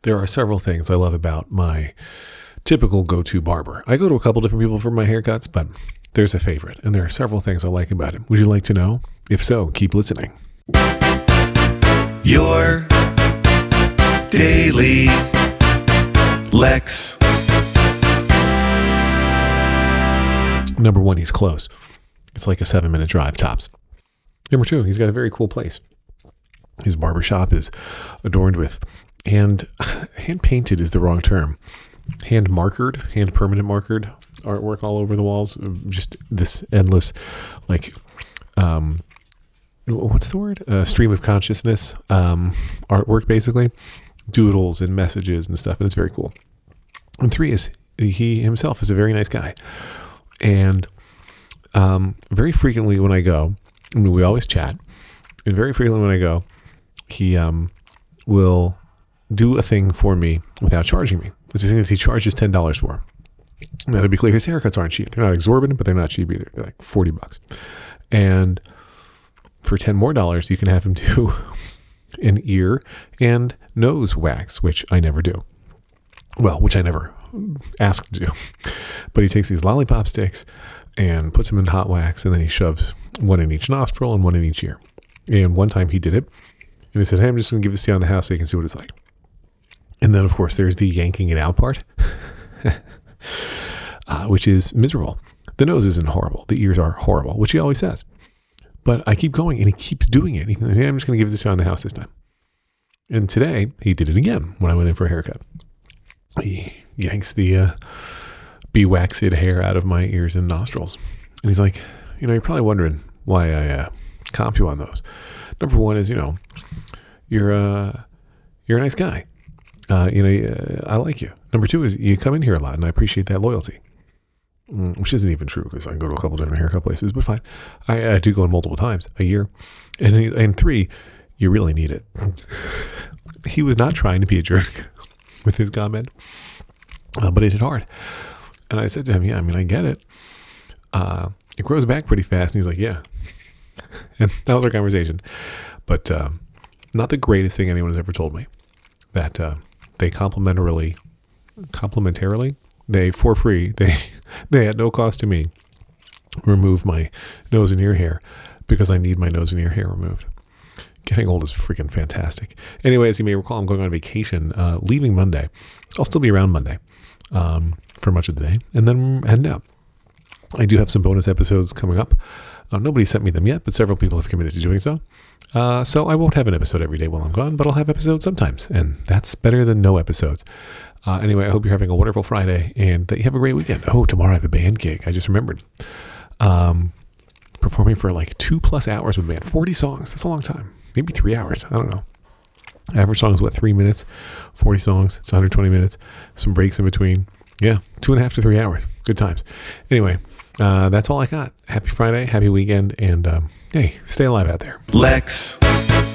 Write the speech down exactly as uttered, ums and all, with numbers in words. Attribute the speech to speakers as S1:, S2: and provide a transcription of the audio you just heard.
S1: There are several things I love about my typical go-to barber. I go to a couple different people for my haircuts, but there's a favorite, and there are several things I like about him. Would you like to know? If so, keep listening.
S2: Your Daily Lex.
S1: Number one, he's close. It's like a seven-minute drive, tops. Number two, he's got a very cool place. His barbershop is adorned with hand, hand-painted is the wrong term. Hand-markered, hand-permanent markered artwork all over the walls. Just this endless, like, um, what's the word? Uh, stream of consciousness um, artwork, basically. Doodles and messages and stuff, and it's very cool. And three is he himself is a very nice guy. And um, very frequently when I go, I mean, we always chat, and very frequently when I go, he um, will do a thing for me without charging me. It's a thing that he charges ten dollars for. Now, to be clear, his haircuts aren't cheap. They're not exorbitant, but they're not cheap either. They're like forty bucks. And for ten more dollars, you can have him do an ear and nose wax, which I never do. Well, which I never ask to do. But he takes these lollipop sticks and puts them in hot wax, and then he shoves one in each nostril and one in each ear. And one time he did it, and he said, hey, I'm just going to give this to you on the house so you can see what it's like. And then, of course, there's the yanking it out part, uh, which is miserable. The nose isn't horrible. The ears are horrible, which he always says. But I keep going, and he keeps doing it. He goes, hey, I'm just going to give this to you on the house this time. And today, he did it again when I went in for a haircut. He yanks the uh, bewaxed hair out of my ears and nostrils. And he's like, you know, you're probably wondering why I uh, comp you on those. Number one is, you know, you're, uh, you're a nice guy. Uh, you know, uh, I like you. Number two is you come in here a lot, and I appreciate that loyalty. Mm, which isn't even true because I can go to a couple different haircut places, but fine. I, I do go in multiple times a year. And, and three, you really need it. He was not trying to be a jerk with his comment, uh, but it hit hard. And I said to him, yeah, I mean, I get it. Uh, it grows back pretty fast. And he's like, yeah. And that was our conversation. But uh, not the greatest thing anyone has ever told me. That uh, they complimentarily, complimentarily, they, for free, they they at no cost to me, remove my nose and ear hair because I need my nose and ear hair removed. Getting old is freaking fantastic. Anyway, as you may recall, I'm going on vacation, uh, leaving Monday. I'll still be around Monday um, for much of the day, and then heading out. I do have some bonus episodes coming up. Uh, nobody sent me them yet, but several people have committed to doing so. Uh, so I won't have an episode every day while I'm gone, but I'll have episodes sometimes, and that's better than no episodes. Uh, anyway, I hope you're having a wonderful Friday and that you have a great weekend. Oh, tomorrow I have a band gig. I just remembered. Um, performing for like two plus hours with a band. forty songs. That's a long time. Maybe three hours. I don't know. Average song is what, three minutes? forty songs. It's one hundred twenty minutes. Some breaks in between. Yeah, two and a half to three hours. Good times. Anyway, uh, that's all I got. Happy Friday. Happy weekend. And um, hey, stay alive out there.
S2: Lex.